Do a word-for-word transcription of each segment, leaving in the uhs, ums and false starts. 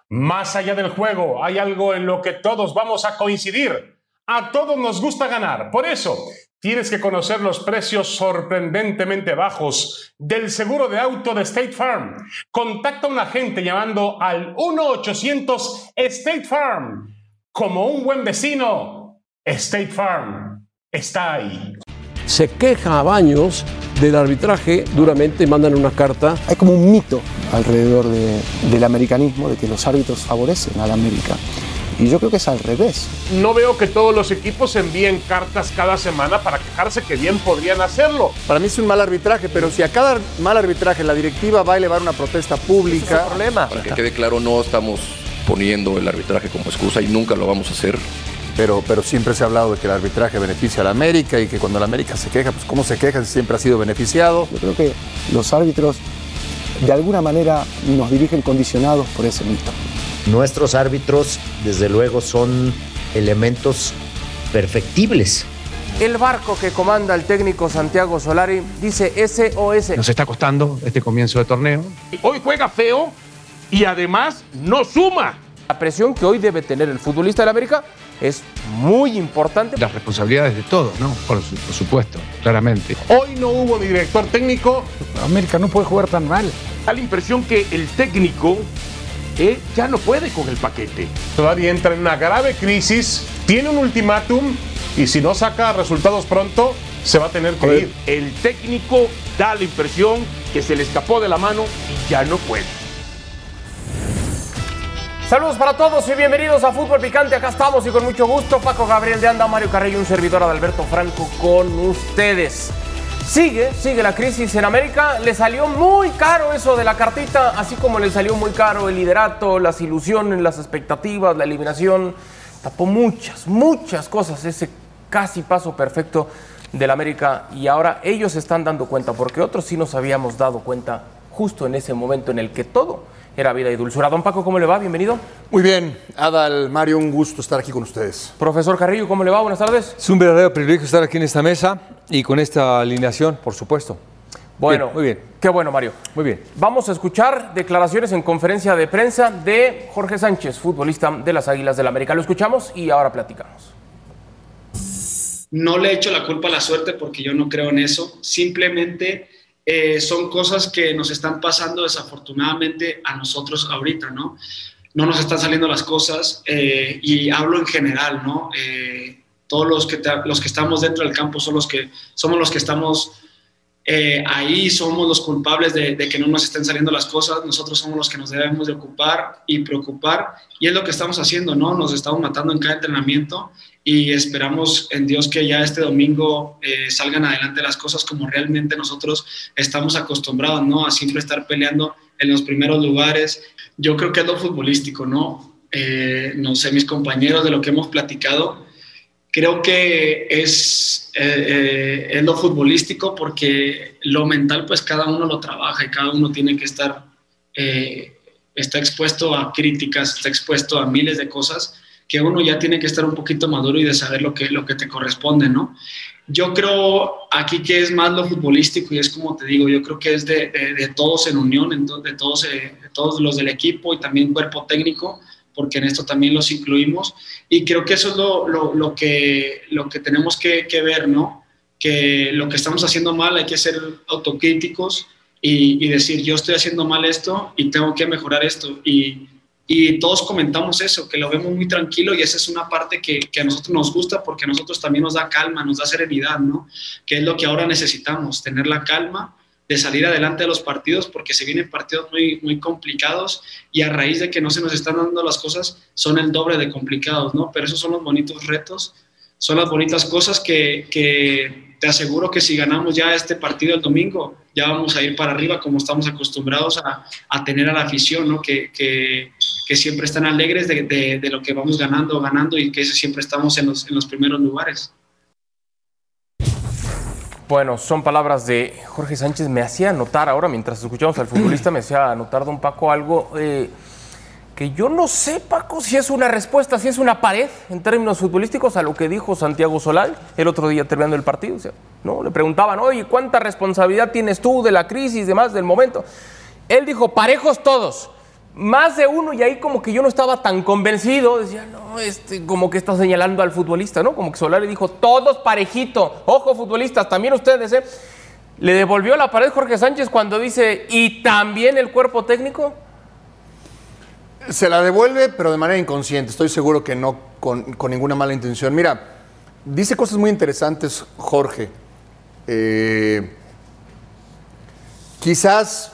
Más allá del juego, hay algo en lo que todos vamos a coincidir. A todos nos gusta ganar. Por eso, tienes que conocer los precios sorprendentemente bajos del seguro de auto de State Farm. Contacta a un agente llamando al uno ochocientos State Farm. Como un buen vecino, State Farm está ahí. Se queja a Baños del arbitraje duramente, mandan una carta. Hay como un mito alrededor de, del americanismo, de que los árbitros favorecen al América. Y yo creo que es al revés. No veo que todos los equipos envíen cartas cada semana para quejarse, que bien podrían hacerlo. Para mí es un mal arbitraje, pero si a cada mal arbitraje la directiva va a elevar una protesta pública, ese es el problema. Para que quede claro, no estamos poniendo el arbitraje como excusa y nunca lo vamos a hacer. Pero, pero siempre se ha hablado de que el arbitraje beneficia a la América y que cuando la América se queja, pues ¿cómo se queja si siempre ha sido beneficiado? Yo creo que los árbitros de alguna manera nos dirigen condicionados por ese mito. Nuestros árbitros, desde luego, son elementos perfectibles. El barco que comanda el técnico Santiago Solari dice S O S. Nos está costando este comienzo de torneo. Hoy juega feo y además no suma. La presión que hoy debe tener el futbolista del América es muy importante. Las responsabilidades de todos, ¿no? Por, su, por supuesto, claramente. Hoy no hubo ni director técnico. América no puede jugar tan mal. Da la impresión que el técnico eh, ya no puede con el paquete. Solari entra en una grave crisis, tiene un ultimátum y si no saca resultados pronto, se va a tener que ir. El técnico da la impresión que se le escapó de la mano y ya no puede. Saludos para todos y bienvenidos a Fútbol Picante. Acá estamos y con mucho gusto, Paco Gabriel de Anda, Mario Carrillo, un servidor Adalberto Franco con ustedes. Sigue, sigue la crisis en América. Le salió muy caro eso de la cartita, así como le salió muy caro el liderato, las ilusiones, las expectativas, la eliminación. Tapó muchas, muchas cosas ese casi paso perfecto del América y ahora ellos se están dando cuenta, porque otros sí nos habíamos dado cuenta justo en ese momento en el que todo era vida y dulzura. Don Paco, ¿cómo le va? Bienvenido. Muy bien, Adal, Mario, un gusto estar aquí con ustedes. Profesor Carrillo, ¿cómo le va? Buenas tardes. Es un verdadero privilegio estar aquí en esta mesa y con esta alineación, por supuesto. Bueno, bien, muy bien. Qué bueno, Mario. Muy bien. Vamos a escuchar declaraciones en conferencia de prensa de Jorge Sánchez, futbolista de las Águilas del América. Lo escuchamos y ahora platicamos. No le echo la culpa a la suerte porque yo no creo en eso. Simplemente eh, son cosas que nos están pasando desafortunadamente a nosotros ahorita, ¿no? No nos están saliendo las cosas eh, y hablo en general, ¿no? Eh, todos los que, los que estamos dentro del campo son los que, somos los que estamos eh, ahí, somos los culpables de, de que no nos estén saliendo las cosas. Nosotros somos los que nos debemos de ocupar y preocupar y es lo que estamos haciendo, ¿no? Nos estamos matando en cada entrenamiento y esperamos en Dios que ya este domingo eh, salgan adelante las cosas como realmente nosotros estamos acostumbrados, ¿no? A siempre estar peleando en los primeros lugares. Yo creo que es lo futbolístico, ¿no? Eh, no sé, mis compañeros, de lo que hemos platicado, creo que es, eh, eh, es lo futbolístico porque lo mental pues cada uno lo trabaja y cada uno tiene que estar, eh, está expuesto a críticas, está expuesto a miles de cosas que uno ya tiene que estar un poquito maduro y de saber lo que, lo que te corresponde, ¿no? Yo creo aquí que es más lo futbolístico y es como te digo, yo creo que es de, de, de todos en unión, de todos, eh, de todos los del equipo y también cuerpo técnico, porque en esto también los incluimos y creo que eso es lo, lo, lo, que, lo que tenemos que, que ver, ¿no? Que lo que estamos haciendo mal hay que ser autocríticos y, y decir yo estoy haciendo mal esto y tengo que mejorar esto y Y todos comentamos eso, que lo vemos muy tranquilo y esa es una parte que, que a nosotros nos gusta porque a nosotros también nos da calma, nos da serenidad, ¿no? Que es lo que ahora necesitamos, tener la calma de salir adelante de los partidos porque se vienen partidos muy, muy complicados y a raíz de que no se nos están dando las cosas son el doble de complicados, ¿no? Pero esos son los bonitos retos, son las bonitas cosas que, que te aseguro que si ganamos ya este partido el domingo ya vamos a ir para arriba como estamos acostumbrados a, a tener a la afición, ¿no? Que... que que siempre están alegres de, de, de lo que vamos ganando, ganando y que siempre estamos en los, en los primeros lugares. Bueno, son palabras de Jorge Sánchez. Me hacía notar ahora, mientras escuchamos al futbolista, me hacía notar, don Paco, algo eh, que yo no sé, Paco, si es una respuesta, si es una pared en términos futbolísticos a lo que dijo Santiago Solari el otro día terminando el partido. O sea, ¿no? Le preguntaban, oye, ¿cuánta responsabilidad tienes tú de la crisis, demás, del momento? Él dijo, parejos todos. más de uno, y ahí como que yo no estaba tan convencido, decía, no, este, como que está señalando al futbolista, ¿no? Como que Solari dijo, todos parejito, ojo futbolistas, también ustedes, ¿eh? Le devolvió la pared Jorge Sánchez cuando dice, ¿y también el cuerpo técnico? Se la devuelve, pero de manera inconsciente, estoy seguro que no con, con ninguna mala intención. Mira, dice cosas muy interesantes Jorge. Eh, quizás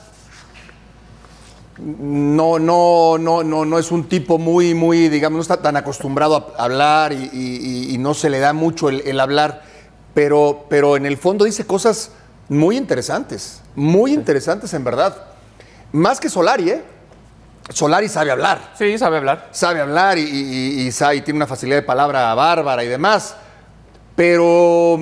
no, no, no, no, no es un tipo muy, muy, digamos, no está tan acostumbrado a hablar y, y, y no se le da mucho el, el hablar, pero, pero en el fondo dice cosas muy interesantes, muy interesantes en verdad. Más que Solari, ¿eh? Solari sabe hablar. Sí, sabe hablar. Sabe hablar y, y, y, sabe, y tiene una facilidad de palabra bárbara y demás, pero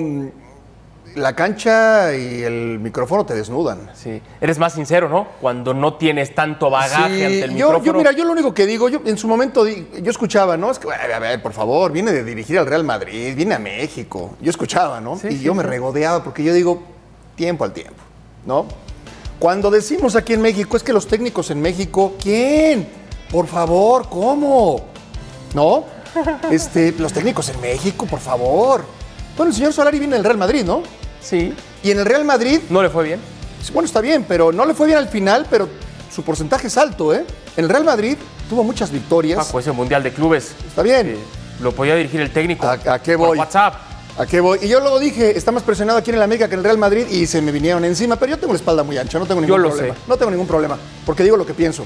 la cancha y el micrófono te desnudan. Sí, eres más sincero, ¿no? Cuando no tienes tanto bagaje sí, ante el yo, micrófono. Yo, mira, yo lo único que digo, yo en su momento yo escuchaba, ¿no? Es que, a ver, por favor, viene de dirigir al Real Madrid, viene a México. Yo escuchaba, ¿no? Sí, y sí, yo me sí. regodeaba porque yo digo, tiempo al tiempo, ¿no? Cuando decimos aquí en México, es que los técnicos en México, ¿quién? Por favor, ¿cómo? ¿No? Este, los técnicos en México, por favor. Bueno, el señor Solari viene del Real Madrid, ¿no? Sí. Y en el Real Madrid... ¿No le fue bien? Bueno, está bien, pero no le fue bien al final, pero su porcentaje es alto, ¿eh? En el Real Madrid tuvo muchas victorias. Paco, ese Mundial de Clubes. Está bien. Lo podía dirigir el técnico. ¿A, a qué voy? Por WhatsApp. ¿A qué voy? Y yo luego dije, está más presionado aquí en el América que en el Real Madrid y se me vinieron encima, pero yo tengo la espalda muy ancha, no tengo ningún Yo lo problema. sé. No tengo ningún problema, porque digo lo que pienso.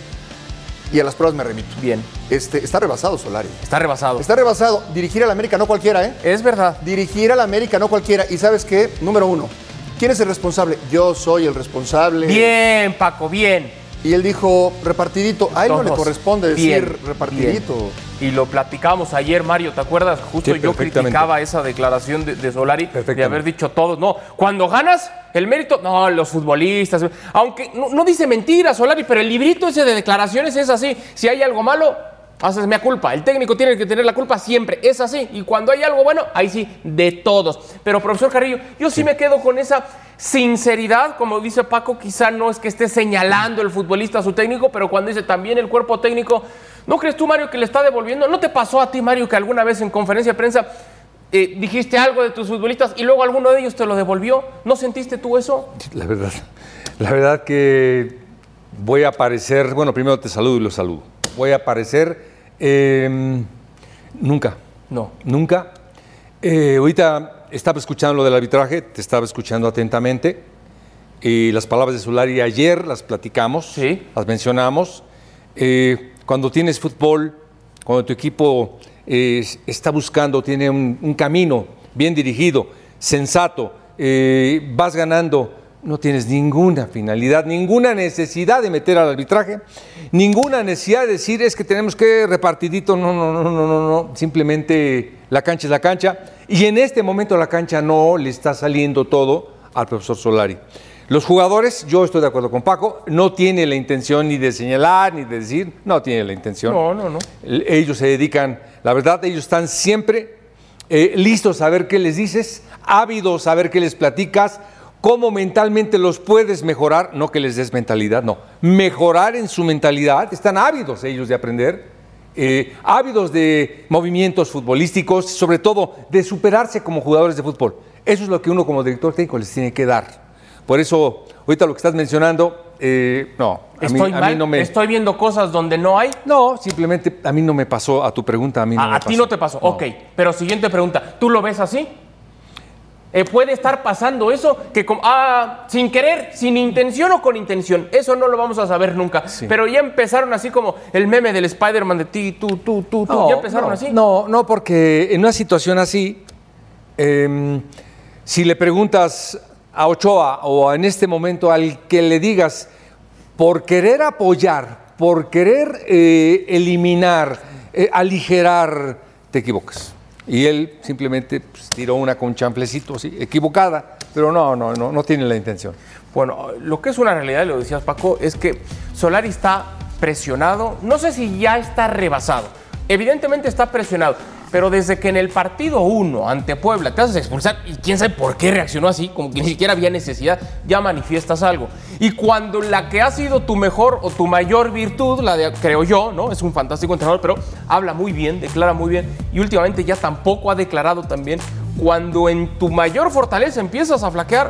Y a las pruebas me remito. Bien. Este, está rebasado Solari. Está rebasado. Está rebasado. Dirigir al América no cualquiera, ¿eh? Es verdad. Dirigir al América no cualquiera. Y ¿sabes qué? Número uno, ¿quién es el responsable? Yo soy el responsable. Bien, Paco, bien. Y él dijo, repartidito. A él no le Todos. corresponde decir Bien, repartidito. bien. Y lo platicábamos ayer, Mario, ¿te acuerdas? Justo Sí, yo perfectamente. criticaba esa declaración de, de Solari de Perfectamente. haber dicho todos. No, cuando ganas, el mérito, no, los futbolistas. Aunque no, no dice mentira Solari, pero el librito ese de declaraciones es así. Si hay algo malo, haces mea culpa. El técnico tiene que tener la culpa siempre. Es así. Y cuando hay algo bueno, ahí sí, de todos. Pero, profesor Carrillo, yo sí, sí me quedo con esa sinceridad. Como dice Paco, quizá no es que esté señalando el futbolista a su técnico, pero cuando dice también el cuerpo técnico, ¿no crees tú, Mario, que le está devolviendo? ¿No te pasó a ti, Mario, que alguna vez en conferencia de prensa eh, dijiste algo de tus futbolistas y luego alguno de ellos te lo devolvió? ¿No sentiste tú eso? La verdad, la verdad que voy a parecer, bueno, primero te saludo y los saludo. Voy a parecer, eh, nunca, No. nunca. Eh, ahorita estaba escuchando lo del arbitraje, te estaba escuchando atentamente. Y las palabras de Solari ayer las platicamos, Sí. las mencionamos. Eh, cuando tienes fútbol, cuando tu equipo eh, está buscando, tiene un, un camino bien dirigido, sensato, eh, vas ganando, no tienes ninguna finalidad, ninguna necesidad de meter al arbitraje, ninguna necesidad de decir es que tenemos que repartidito, no, no, no, no, no, no, simplemente la cancha es la cancha. Y en este momento la cancha no le está saliendo todo al profesor Solari. Los jugadores, yo estoy de acuerdo con Paco, no tiene la intención ni de señalar, ni de decir, no tiene la intención. No, no, no. Ellos se dedican, la verdad, ellos están siempre eh, listos a ver qué les dices, ávidos a ver qué les platicas, cómo mentalmente los puedes mejorar, no que les des mentalidad, no, mejorar en su mentalidad, están ávidos ellos de aprender, eh, ávidos de movimientos futbolísticos, sobre todo de superarse como jugadores de fútbol. Eso es lo que uno como director técnico les tiene que dar. Por eso, ahorita lo que estás mencionando, eh, no, a ¿Estoy mí, a mal? mí no me... ¿Estoy viendo cosas donde no hay? No, simplemente a mí no me pasó, a tu pregunta a mí no A, me a pasó. ti no te pasó, No. ok. Pero siguiente pregunta, ¿tú lo ves así? Eh, ¿Puede estar pasando eso? Que com- ah, sin querer, sin intención o con intención. Eso no lo vamos a saber nunca. Sí. Pero ya empezaron así como el meme del Spider-Man de ti, tú, tú, tú, tú. No, ¿Ya empezaron no, así? No, no, porque en una situación así, eh, si le preguntas a Ochoa o en este momento al que le digas, por querer apoyar, por querer eh, eliminar, eh, aligerar, te equivocas. Y él simplemente pues, tiró una con chanflecito, sí, equivocada, pero no, no, no, no tiene la intención. Bueno, lo que es una realidad, y lo decías Paco, es que Solari está presionado. No sé si ya está rebasado. Evidentemente está presionado. pero desde que en el partido uno ante Puebla te haces expulsar y quién sabe por qué reaccionó así, como que ni siquiera había necesidad, ya manifiestas algo. Y cuando la que ha sido tu mejor o tu mayor virtud, la de, creo yo, ¿no? Es un fantástico entrenador, pero habla muy bien, declara muy bien y últimamente ya tampoco ha declarado tan bien. Cuando en tu mayor fortaleza empiezas a flaquear,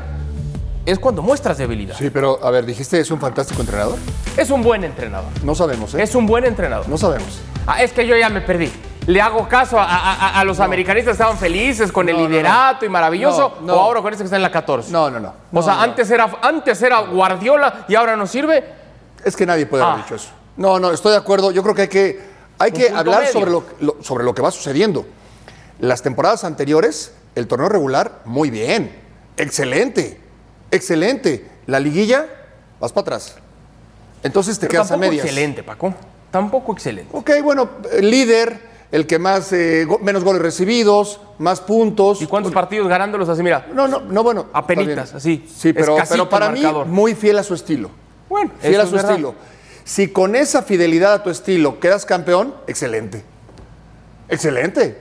es cuando muestras debilidad. Sí, pero a ver, dijiste, ¿es un fantástico entrenador? Es un buen entrenador. No sabemos, ¿eh? Es un buen entrenador. No sabemos. Ah, es que yo ya me perdí. Le hago caso a, a, a los no. americanistas que estaban felices con no, el liderato no, no. y maravilloso, no, no. o ahora con este que está en la catorce. No, no, no. O no, sea, no. Antes, era, antes era Guardiola y ahora no sirve. Es que nadie puede ah. haber dicho eso. No, no, estoy de acuerdo. Yo creo que hay que, hay que hablar sobre lo, lo, sobre lo que va sucediendo. Las temporadas anteriores, el torneo regular, muy bien. Excelente. Excelente. La liguilla, vas para atrás. Entonces te Pero quedas a medias. Excelente, Paco. Tampoco excelente. Ok, bueno, el líder, el que más, eh, go, menos goles recibidos, más puntos. ¿Y cuántos partidos ganándolos así, mira? No, no, no, bueno. Apenitas, así. Sí, pero, pero para mí, muy fiel a su estilo. Bueno, fiel eso a su es verdad. estilo. Si con esa fidelidad a tu estilo quedas campeón, excelente. Excelente.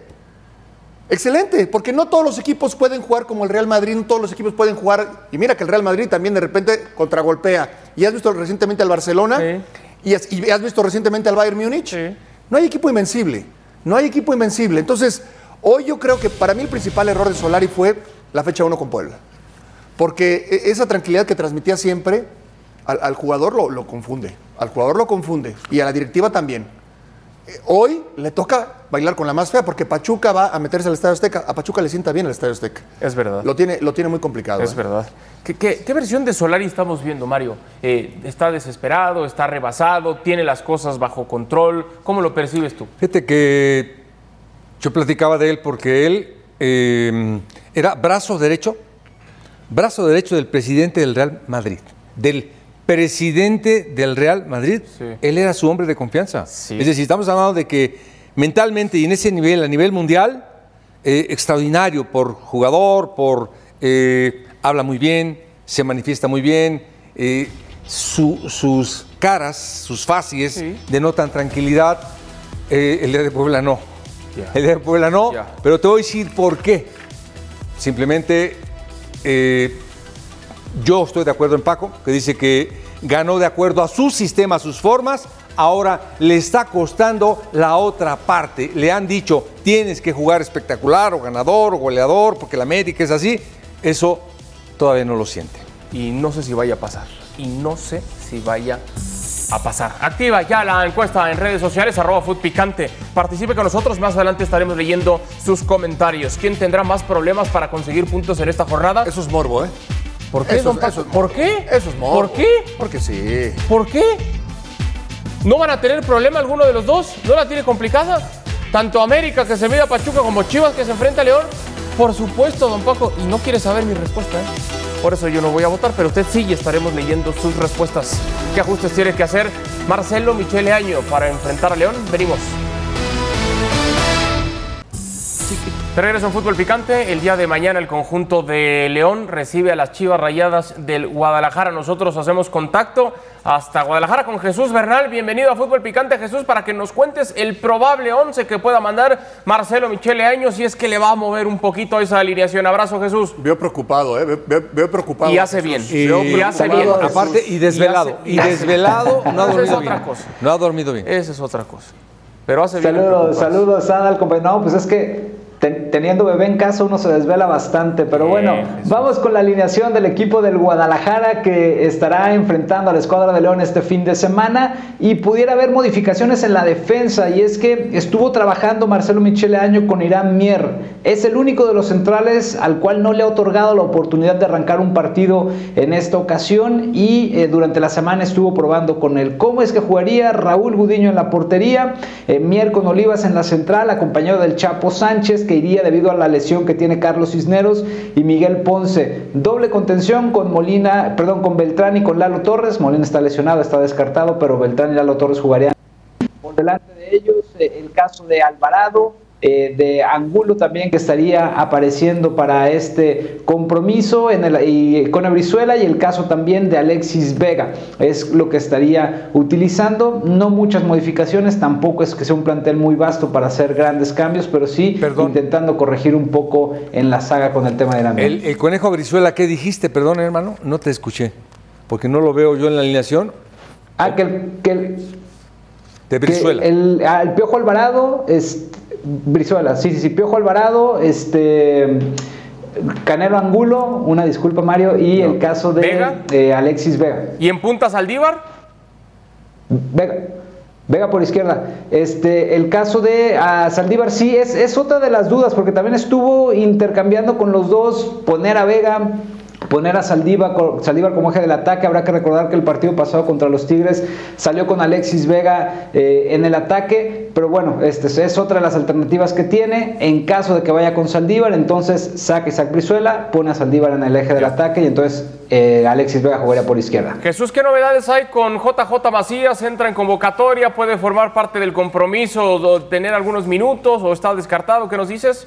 Excelente, porque no todos los equipos pueden jugar como el Real Madrid, no todos los equipos pueden jugar. Y mira que el Real Madrid también de repente contragolpea. Y has visto recientemente al Barcelona sí. y, has, y has visto recientemente al Bayern Múnich. Sí. No hay equipo invencible, no hay equipo invencible. Entonces, hoy yo creo que para mí el principal error de Solari fue la fecha uno con Puebla. Porque esa tranquilidad que transmitía siempre al, al jugador lo, lo confunde, al jugador lo confunde y a la directiva también. Hoy le toca bailar con la más fea porque Pachuca va a meterse al Estadio Azteca. A Pachuca le sienta bien el Estadio Azteca. Es verdad. Lo tiene, lo tiene muy complicado. Es ¿eh? verdad. ¿Qué, qué, ¿Qué versión de Solari estamos viendo, Mario? Eh, ¿Está desesperado? ¿Está rebasado? ¿Tiene las cosas bajo control? ¿Cómo lo percibes tú? Fíjate que yo platicaba de él porque él eh, era brazo derecho, brazo derecho del presidente del Real Madrid. Del presidente del Real Madrid, sí. Él era su hombre de confianza. Sí. Es decir, estamos hablando de que mentalmente y en ese nivel, a nivel mundial, eh, extraordinario por jugador, por eh, habla muy bien, se manifiesta muy bien, eh, su, sus caras, sus facies sí. denotan tranquilidad. Eh, el día de Puebla no. Yeah. El día de Puebla no, yeah. Pero te voy a decir por qué. Simplemente... Eh, Yo estoy de acuerdo en Paco, que dice que ganó de acuerdo a su sistema, a sus formas. Ahora le está costando la otra parte. Le han dicho, tienes que jugar espectacular, o ganador, o goleador, porque la América es así. Eso todavía no lo siente. Y no sé si vaya a pasar. Y no sé si vaya a pasar. Activa ya la encuesta en redes sociales, arroba futpicante. Participe con nosotros, más adelante estaremos leyendo sus comentarios. ¿Quién tendrá más problemas para conseguir puntos en esta jornada? Eso es morbo, ¿eh? ¿Por qué, eso, don Paco? Eso es ¿Por qué? Eso es morbo. ¿Por qué? Porque sí. ¿Por qué? ¿No van a tener problema alguno de los dos? ¿No la tiene complicada? Tanto América, que se mide a Pachuca, como Chivas, que se enfrenta a León. Por supuesto, don Paco. Y no quiere saber mi respuesta, ¿eh? Por eso yo no voy a votar, pero usted sí, y estaremos leyendo sus respuestas. ¿Qué ajustes tiene que hacer Marcelo Michele Año para enfrentar a León? Venimos. De regreso en Fútbol Picante, el día de mañana el conjunto de León recibe a las Chivas Rayadas del Guadalajara. Nosotros hacemos contacto hasta Guadalajara con Jesús Bernal. Bienvenido a Fútbol Picante, Jesús, para que nos cuentes el probable once que pueda mandar Marcelo Michele Año, si es que le va a mover un poquito esa alineación. Abrazo, Jesús. Veo preocupado, ¿eh? Veo, veo preocupado. Y hace bien. Y, y hace bien. Aparte, y desvelado. Y, hace, y desvelado, no ha dormido es bien. Otra cosa. No ha dormido bien. Esa es otra cosa. Pero hace bien. Saludos, saludos, Adal, compañero. No, pues es que teniendo bebé en casa uno se desvela bastante, pero bueno, vamos con la alineación del equipo del Guadalajara que estará enfrentando a la escuadra de León este fin de semana y pudiera haber modificaciones en la defensa, y es que estuvo trabajando Marcelo Michele Año con Irán Mier. Es el único de los centrales al cual no le ha otorgado la oportunidad de arrancar un partido en esta ocasión, y eh, durante la semana estuvo probando con él. ¿Cómo es que jugaría? Raúl Gudiño en la portería, eh, Mier con Olivas en la central, acompañado del Chapo Sánchez, que iría debido a la lesión que tiene Carlos Cisneros, y Miguel Ponce. Doble contención con Molina, perdón, con Beltrán y con Lalo Torres. Molina está lesionado, está descartado, pero Beltrán y Lalo Torres jugarían. Por delante de ellos, eh, el caso de Alvarado, eh, de Angulo también, que estaría apareciendo para este compromiso en el, y, con Brizuela, y el caso también de Alexis Vega es lo que estaría utilizando. No muchas modificaciones, tampoco es que sea un plantel muy vasto para hacer grandes cambios, pero sí Perdón. intentando corregir un poco en la saga con el tema de la el, el Conejo Brizuela, ¿qué dijiste? Perdón, hermano, no te escuché, porque no lo veo yo en la alineación. Ah, que el... Que el de Brizuela. Que el, el Piojo Alvarado, es, Brizuela, sí, sí, sí, Piojo Alvarado, este... Canelo Angulo, una disculpa Mario, y no. el caso de ¿Vega? Eh, Alexis Vega. ¿Y en punta Saldívar? Vega, Vega por izquierda. Este, el caso de uh, Saldívar sí es, es otra de las dudas, porque también estuvo intercambiando con los dos, poner a Vega, poner a Saldívar, Saldívar como eje del ataque. Habrá que recordar que el partido pasado contra los Tigres salió con Alexis Vega eh, en el ataque, pero bueno, este es otra de las alternativas que tiene. En caso de que vaya con Saldívar, entonces saca Isaac Brizuela, pone a Saldívar en el eje del ataque, y entonces eh, Alexis Vega jugaría por izquierda. Jesús, ¿qué novedades hay con J J Macías? ¿Entra en convocatoria? ¿Puede formar parte del compromiso o tener algunos minutos? ¿O está descartado? ¿Qué nos dices?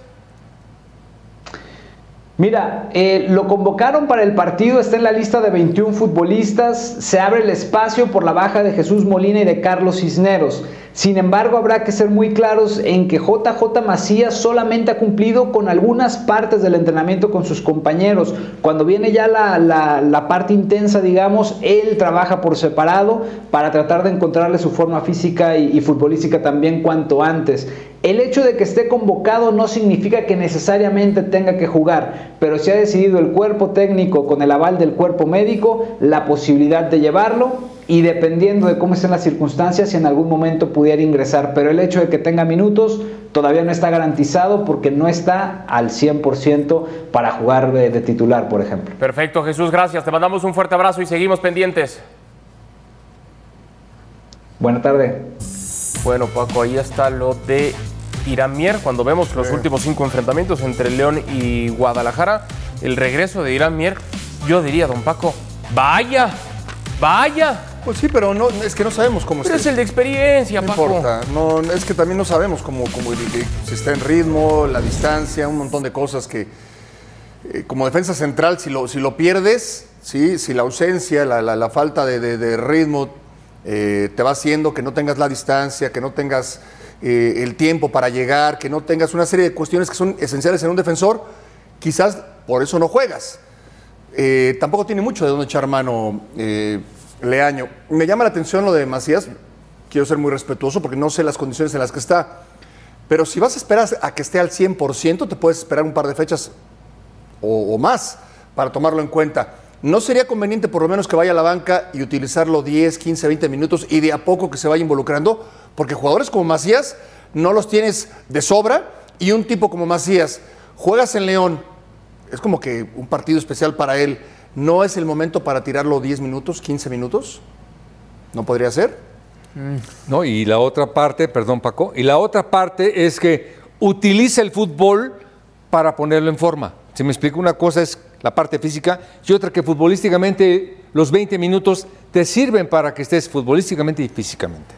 Mira, eh, lo convocaron para el partido, está en la lista de veintiún futbolistas, se abre el espacio por la baja de Jesús Molina y de Carlos Cisneros. Sin embargo, habrá que ser muy claros en que J J Macías solamente ha cumplido con algunas partes del entrenamiento con sus compañeros. Cuando viene ya la, la, la parte intensa, digamos, él trabaja por separado para tratar de encontrarle su forma física y, y futbolística también cuanto antes. El hecho de que esté convocado no significa que necesariamente tenga que jugar, pero se ha decidido el cuerpo técnico con el aval del cuerpo médico la posibilidad de llevarlo, y dependiendo de cómo estén las circunstancias, si en algún momento pudiera ingresar. Pero el hecho de que tenga minutos todavía no está garantizado, porque no está al cien por ciento para jugar de, de titular, por ejemplo. Perfecto, Jesús, gracias. Te mandamos un fuerte abrazo y seguimos pendientes. Buena tarde. Bueno, Paco, ahí está lo de Irán Mier. Cuando vemos los sí. últimos cinco enfrentamientos entre León y Guadalajara, el regreso de Irán Mier, yo diría, don Paco, vaya, vaya. Pues sí, pero no, es que no sabemos cómo pero está. es el de experiencia, no Paco. Importa. No, es que también no sabemos cómo, cómo si está en ritmo, la distancia, un montón de cosas que, eh, como defensa central, si lo, si lo pierdes, ¿sí? Si la ausencia, la, la, la falta de, de, de ritmo eh, te va haciendo que no tengas la distancia, que no tengas eh, el tiempo para llegar, que no tengas una serie de cuestiones que son esenciales en un defensor, quizás por eso no juegas. Eh, tampoco tiene mucho de dónde echar mano eh, Leaño. Me llama la atención lo de Macías, quiero ser muy respetuoso porque no sé las condiciones en las que está, pero si vas a esperar a que esté al cien por ciento, te puedes esperar un par de fechas o, o más para tomarlo en cuenta. ¿No sería conveniente por lo menos que vaya a la banca y utilizarlo diez, quince, veinte minutos y de a poco que se vaya involucrando? Porque jugadores como Macías no los tienes de sobra, y un tipo como Macías, juegas en León, es como que un partido especial para él. ¿No es el momento para tirarlo diez minutos, quince minutos? ¿No podría ser? No, y la otra parte, perdón Paco, y la otra parte es que utiliza el fútbol para ponerlo en forma. Si me explico, una cosa es la parte física y otra que futbolísticamente los veinte minutos te sirven para que estés futbolísticamente y físicamente.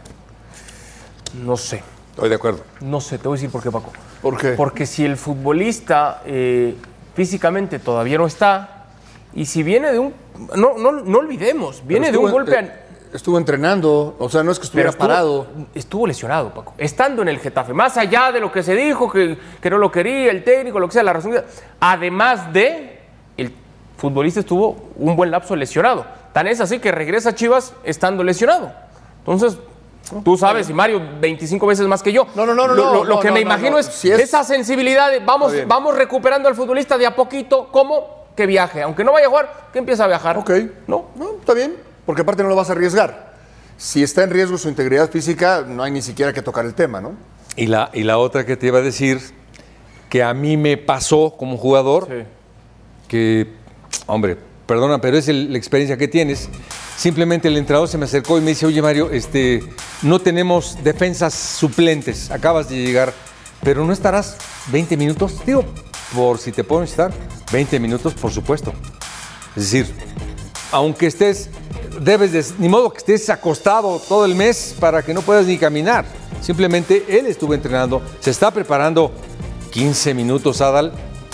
No sé. Estoy de acuerdo. No sé, te voy a decir por qué, Paco. ¿Por qué? Porque si el futbolista eh, físicamente todavía no está, y si viene de un... No, no, no olvidemos, viene de un golpe... Eh, estuvo entrenando, o sea, no es que estuviera estuvo, parado. Estuvo lesionado, Paco. Estando en el Getafe, más allá de lo que se dijo, que, que no lo quería, el técnico, lo que sea, la razón... Además de, el futbolista estuvo un buen lapso lesionado. Tan es así que regresa a Chivas estando lesionado. Entonces... Tú sabes, y Mario, veinticinco veces más que yo. No, no, no, no. Lo, lo, lo no, que no, me no, imagino no. es, Si es esa sensibilidad de vamos, vamos recuperando al futbolista de a poquito. ¿Cómo? Que viaje. Aunque no vaya a jugar, que empiece a viajar. Ok. No, no, está bien. Porque aparte no lo vas a arriesgar. Si está en riesgo su integridad física, no hay ni siquiera que tocar el tema, ¿no? Y la, y la otra que te iba a decir, que a mí me pasó como jugador, sí. que, hombre, perdona, pero es el, la experiencia que tienes. Simplemente el entrenador se me acercó y me dice, oye Mario, este, no tenemos defensas suplentes, acabas de llegar, pero no estarás veinte minutos, digo, por si te puedo necesitar, veinte minutos, por supuesto. Es decir, aunque estés, debes de, ni modo que estés acostado todo el mes para que no puedas ni caminar. Simplemente él estuvo entrenando, se está preparando quince minutos, Adal.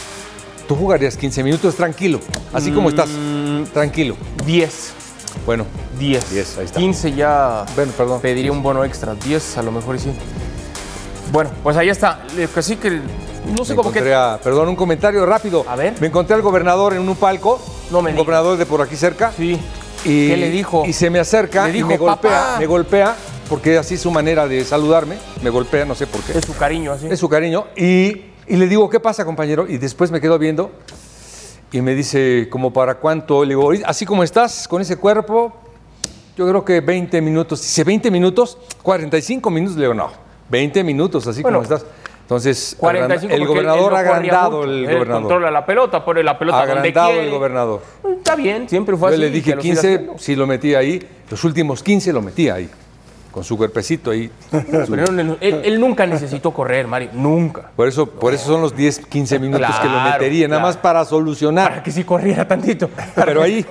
Tú jugarías quince minutos tranquilo, así como estás, tranquilo. diez. Bueno, diez. diez, ahí está. quince ya bueno, perdón. Pediría un bono extra. diez a lo mejor sí. Bueno, pues ahí está. Así que no sé me cómo que... A, perdón, un comentario rápido. A ver. Me encontré al gobernador en un palco. No me Un digas. gobernador de por aquí cerca. Sí. Y, ¿Qué le dijo? Y se me acerca Le dijo, y me golpea, papá. me golpea, porque así es su manera de saludarme. Me golpea, no sé por qué. Es su cariño, así. Es su cariño. Y, y le digo, ¿qué pasa, compañero? Y después me quedo viendo y me dice, ¿como para cuánto? Le digo, así como estás, con ese cuerpo, yo creo que veinte minutos. Dice, ¿veinte minutos? cuarenta y cinco minutos. Le digo, no, veinte minutos, así bueno, como estás. Entonces, cuarenta y cinco el gobernador no agrandado, mucho. el Él gobernador. controla la pelota, pone la pelota agrandado donde quiere. el gobernador. Está bien, siempre fue Yo así. le dije que lo siga quince, haciendo. sí lo metí ahí. Los últimos quince lo metí ahí. Con su cuerpecito ahí. Pero él, él, él nunca necesitó correr, Mario. Nunca. Por eso, por eso son los diez, quince minutos Claro, que lo metería, nada claro. más para solucionar. Para que sí corriera tantito. Pero ahí.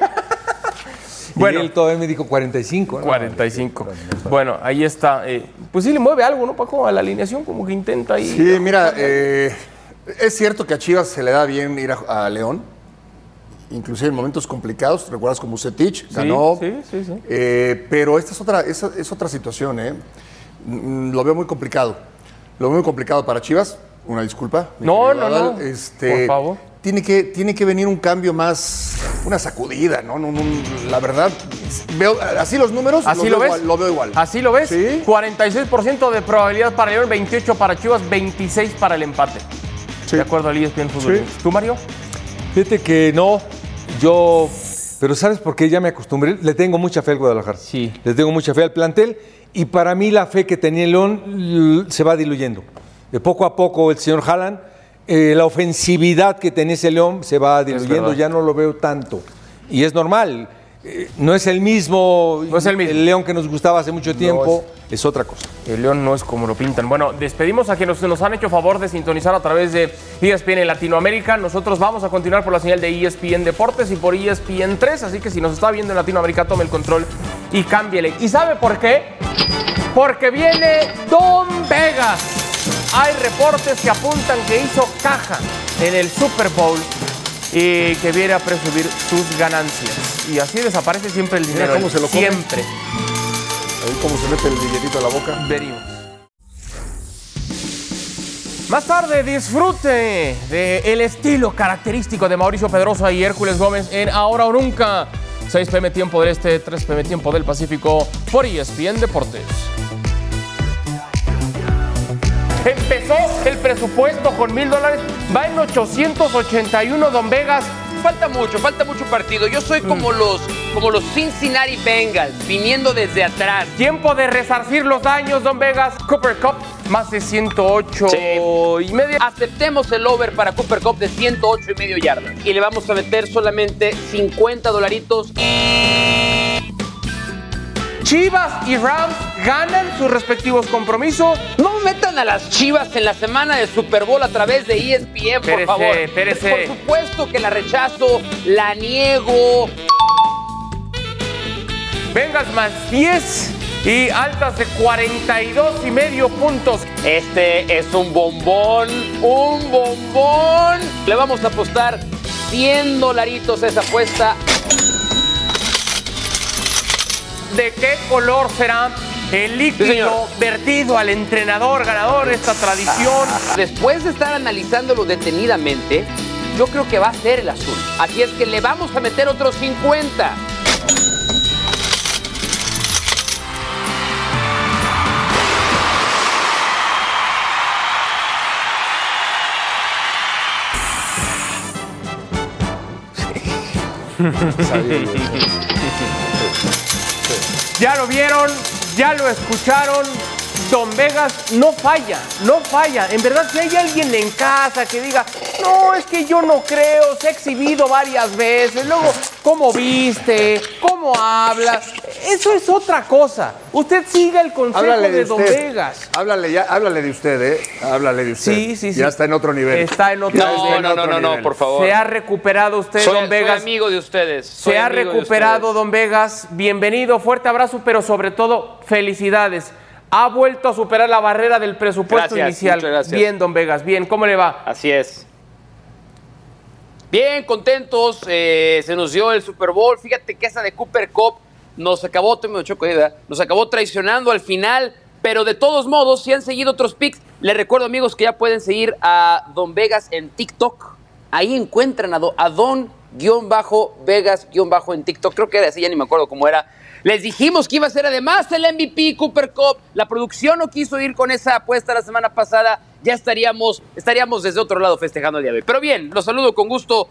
Bueno. Y él todavía me dijo cuarenta y cinco. ¿no? cuarenta y cinco. Bueno, ahí está. Eh, pues sí le mueve algo, ¿no, Paco? A la alineación, como que intenta ahí. Sí, mira, eh, es cierto que a Chivas se le da bien ir a, a León. Inclusive en momentos complicados, recuerdas como Bucetich, ganó. Sí, sí, sí. Eh, pero esta es otra, esa es otra situación, ¿eh? Mm, Lo veo muy complicado. Lo veo muy complicado para Chivas. Una disculpa. mi No, querido no, Adal. no. Este, Por favor. Tiene que, tiene que venir un cambio más, una sacudida, ¿no? No, no, la verdad, veo, así los números, ¿Así lo, lo veo ves? igual, lo veo igual. ¿Así lo ves? Sí. cuarenta y seis por ciento de probabilidad para León, veintiocho para Chivas, veintiséis para el empate. Sí. De acuerdo al E S P N Fútbol. Sí. ¿Tú, Mario? Fíjate que no, yo. Pero ¿sabes por qué? Ya me acostumbré. Le tengo mucha fe al Guadalajara. Sí. Le tengo mucha fe al plantel. Y para mí la fe que tenía el León l- se va diluyendo. De poco a poco el señor Haaland, eh, la ofensividad que tenía ese León se va diluyendo. verdad. Ya no lo veo tanto. Y es normal. Eh, no es el mismo, No es el mismo. León que nos gustaba hace mucho tiempo. es otra cosa. El León no es como lo pintan. Bueno, despedimos a quienes nos han hecho favor de sintonizar a través de E S P N en Latinoamérica. Nosotros vamos a continuar por la señal de E S P N Deportes y por E S P N tres, así que si nos está viendo en Latinoamérica, tome el control y cámbiele. ¿Y sabe por qué? Porque viene Don Vegas. Hay reportes que apuntan que hizo caja en el Super Bowl y que viene a presumir sus ganancias. Y así desaparece siempre el dinero. Mira cómo se lo come. Siempre. Ahí cómo se mete el billetito a la boca. Verimos. Más tarde, disfrute del estilo característico de Mauricio Pedrosa y Hércules Gómez en Ahora o Nunca. seis p m tiempo del Este, tres p m tiempo del Pacífico por E S P N Deportes. Empezó el presupuesto con mil dólares, va en ochocientos ochenta y uno, Don Vegas. Falta mucho, falta mucho partido. Yo soy como los, como los Cincinnati Bengals, viniendo desde atrás. Tiempo de resarcir los daños, Don Vegas. Cooper Cup, más de ciento ocho Sí. y medio. Aceptemos el over para Cooper Cup de ciento ocho y medio yardas. Y le vamos a meter solamente cincuenta dolaritos. Chivas y Rams ganan sus respectivos compromisos. No metan a las Chivas en la semana de Super Bowl a través de E S P N, por Espérese, favor. espérese. Por supuesto que la rechazo, la niego. Bengals más diez y altas de cuarenta y dos y medio puntos. Este es un bombón, un bombón. Le vamos a apostar cien dolaritos a esa apuesta. ¿De qué color será el líquido Sí, señor. vertido al entrenador ganador de esta tradición? Después de estar analizándolo detenidamente, yo creo que va a ser el azul. Así es que le vamos a meter otros cincuenta. Ya lo vieron, ya lo escucharon. Don Vegas no falla, no falla. En verdad, si hay alguien en casa que diga, no, es que yo no creo, se ha exhibido varias veces, luego, cómo viste, cómo habla, eso es otra cosa. Usted siga el consejo Háblale de, de Don usted. Vegas. Háblale, ya, háblale de usted, ¿eh? Háblale de usted. Sí, sí, sí. Ya está en otro nivel. Está en otro Ya está nivel. en No, no, otro no, no, nivel. por favor. Se ha recuperado usted, Soy, Don Vegas. soy amigo de ustedes. soy Se ha amigo de recuperado, ustedes. Don Vegas. Bienvenido, fuerte abrazo, pero sobre todo, felicidades. ha vuelto a superar la barrera del presupuesto Gracias, inicial. muchas gracias. Bien, don Vegas, bien, ¿cómo le va? Así es. Bien, contentos, eh, se nos dio el Super Bowl. Fíjate que esa de Cooper Kupp nos acabó, te me choco, ¿verdad? Nos acabó traicionando al final, pero de todos modos, si han seguido otros picks, les recuerdo, amigos, que ya pueden seguir a Don Vegas en TikTok. Ahí encuentran a, do, a Don-Vegas- en TikTok. Creo que era así, ya ni me acuerdo cómo era. Les dijimos que iba a ser además el M V P Cooper Kupp. La producción no quiso ir con esa apuesta la semana pasada. Ya estaríamos, estaríamos desde otro lado festejando el día de hoy. Pero bien, los saludo con gusto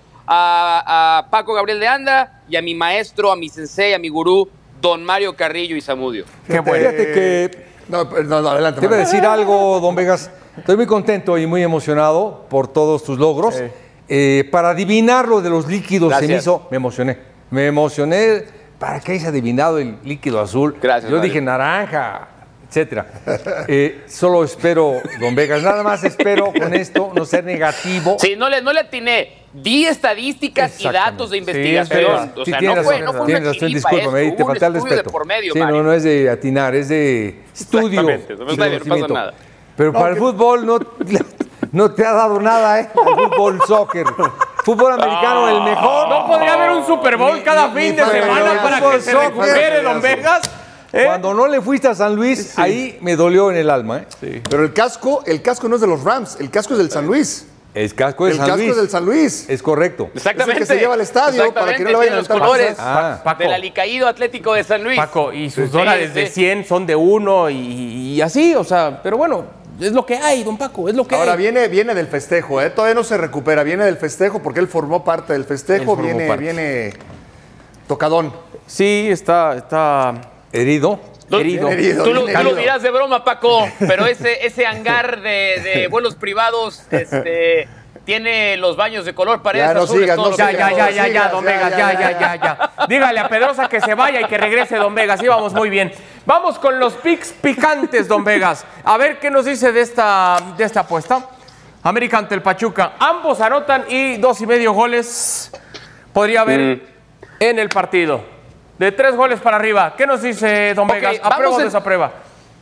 a, a Paco Gabriel de Anda y a mi maestro, a mi sensei, a mi gurú, don Mario Carrillo y Zamudio. Qué bueno. Fíjate que... No, no, no, adelante. Te iba a Mario. decir algo, don Vegas. Estoy muy contento y muy emocionado por todos tus logros. Sí. Eh, para adivinar lo de los líquidos Gracias. se me hizo, me emocioné. Me emocioné. ¿Para qué hayas adivinado el líquido azul? Gracias, Yo Mario. dije naranja, etcétera. Eh, solo espero, don Vegas, nada más espero con esto no ser negativo. Sí, no le, no le atiné. Di estadísticas y datos de investigación. Sí, o sí, sea, tienes no fue, razón, no fue tienes una razón, chiripa discúlpame, esto, ahí te hubo un falta el estudio de respeto. por medio, sí, Mario. no, no es de atinar, es de estudio. Exactamente, no y está bien, no pasa conocimiento. nada. Pero No, para que- el fútbol no, no te ha dado nada, ¿eh? El fútbol, soccer. Fútbol americano, el mejor. ¿No podría haber un Super Bowl Ni- cada ni- fin ni de fútbol, semana ni para fútbol, que se soccer. recupere, don Vegas? ¿Eh? Cuando no le fuiste a San Luis, ahí me dolió en el alma, ¿eh? Pero el casco, el casco no es de los Rams, el casco es del San Luis. El casco de El San casco Luis. es del San Luis. Es correcto. Exactamente. Es el que se lleva al estadio para que no le vayan a los dar colores pasas. Ah. del alicaído Atlético de San Luis. Paco, y sus Sí, dólares de sí. cien son de uno y, y así, o sea, pero bueno, es lo que hay, don Paco, es lo que Ahora hay. viene, viene del festejo, ¿eh? Todavía no se recupera, viene del festejo porque él formó parte del Él festejo, formó viene, parte. viene tocadón. Sí, está, está Herido. Tú, herido. Bien herido. tú lo, bien tú lo herido. dirás de broma, Paco, pero ese, ese hangar de, de vuelos privados este, tiene los baños de color paredes Ya, no azules. sigas, todo no lo que Ya, sigas. ya, ya, ya, ya, sigas, don ya, Vegas, ya, ya, ya. ya, ya, ya. Dígale a Pedrosa que se vaya y que regrese, don Vegas. Sí, vamos muy bien. Vamos con los picks picantes, don Vegas. A ver qué nos dice de esta, de esta apuesta. América ante el Pachuca. Ambos anotan y dos y medio goles podría haber Mm. en el partido. De tres goles para arriba. ¿Qué nos dice, don Ok, Vegas? vamos ¿Aprueba o en- desaprueba?